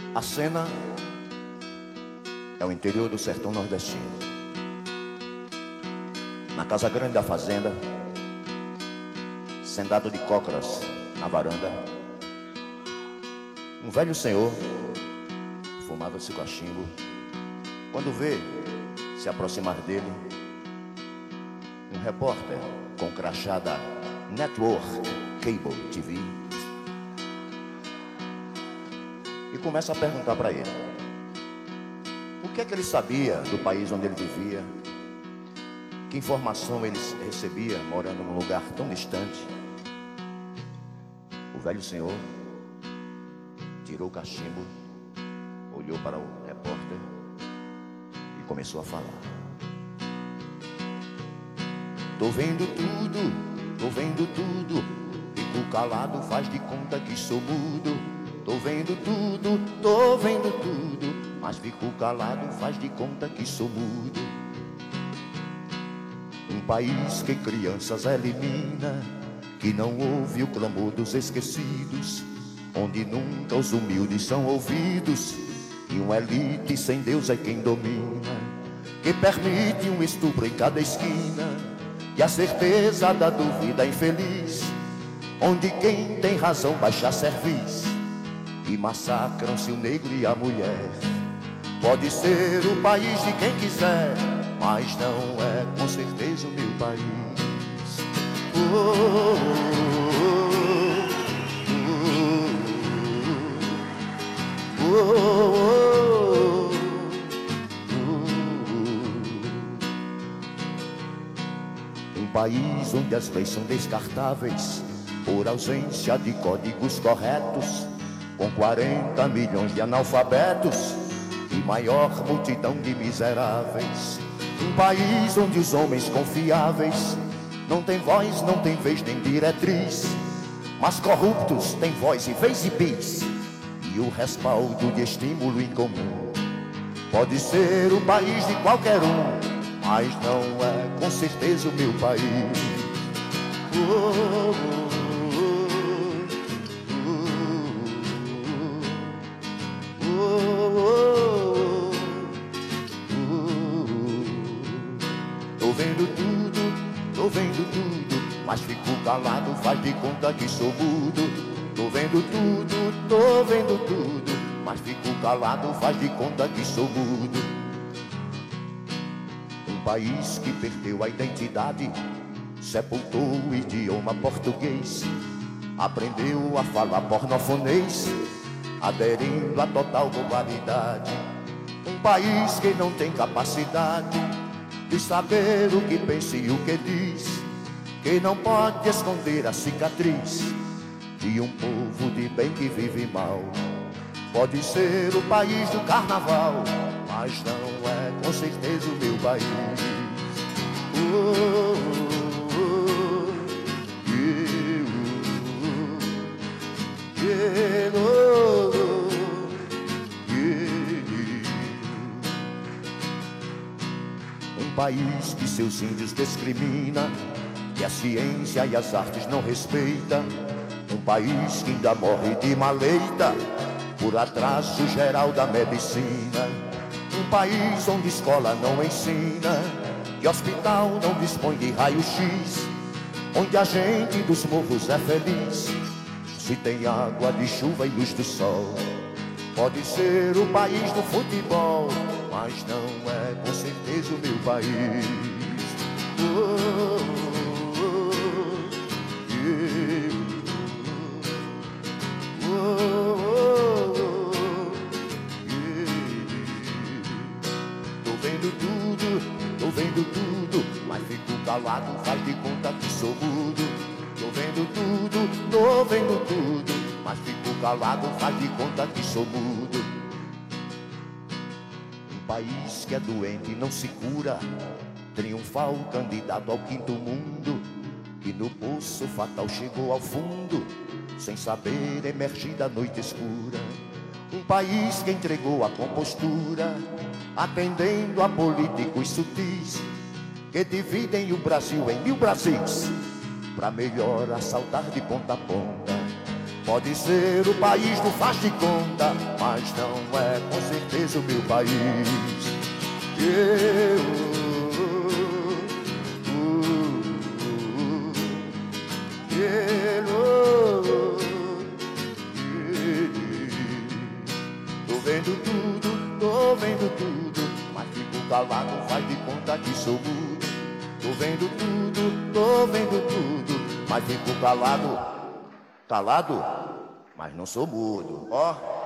A cena é o interior do sertão nordestino. Na casa grande da fazenda, sentado de cócoras na varanda, um velho senhor fumava seu cachimbo. Quando vê se aproximar dele um repórter com crachá da Network Cable TV e começa a perguntar para ele o que é que ele sabia do país onde ele vivia, que informação ele recebia morando num lugar tão distante. O velho senhor tirou o cachimbo, olhou para o repórter e começou a falar. Tô vendo tudo, fico calado, faz de conta que sou mudo. Tô vendo tudo, mas fico calado, faz de conta que sou mudo. Um país que crianças elimina, que não ouve o clamor dos esquecidos, onde nunca os humildes são ouvidos, e uma elite sem Deus é quem domina, que permite um estupro em cada esquina, e a certeza da dúvida infeliz, onde quem tem razão baixa serviço, e massacram-se o negro e a mulher. Pode ser o país de quem quiser, mas não é com certeza o meu país. Um país onde as leis são descartáveis por ausência de códigos corretos, com 40 milhões de analfabetos e maior multidão de miseráveis. Um país onde os homens confiáveis não têm voz, não têm vez nem diretriz, mas corruptos têm voz e vez e bis, e o respaldo de estímulo incomum. Pode ser o país de qualquer um, mas não é com certeza o meu país. Tô vendo tudo, mas fico calado, faz de conta que sou mudo. Tô vendo tudo, mas fico calado, faz de conta que sou mudo. Um país que perdeu a identidade, sepultou o idioma português, aprendeu a falar pornofonês, aderindo à total globalidade. Um país que não tem capacidade de saber o que pensa e o que diz, que não pode esconder a cicatriz de um povo de bem que vive mal. Pode ser o país do carnaval, mas não é com certeza o meu país. Um país que seus índios discrimina, que a ciência e as artes não respeita. Um país que ainda morre de maleita por atraso geral da medicina. Um país onde escola não ensina, que hospital não dispõe de raio-x, onde a gente dos morros é feliz se tem água de chuva e luz do sol. Pode ser o país do futebol, mas não é com certeza o meu país. Tô vendo tudo, mas fico calado, faz de conta que sou mudo. Tô vendo tudo, mas fico calado, faz de conta que sou mudo. Um país que é doente e não se cura, triunfal candidato ao quinto mundo, que no poço fatal chegou ao fundo, sem saber emergir da noite escura. Um país que entregou a compostura, atendendo a políticos sutis, que dividem o Brasil em 1000 Brasis, pra melhor assaltar de ponta a ponta. Pode ser o país do faz de conta, mas não é com certeza o meu país. Tô vendo tudo, mas fico calado, faz de conta que sou mudo. Tô vendo tudo, mas fico calado, mas não sou mudo. Ó.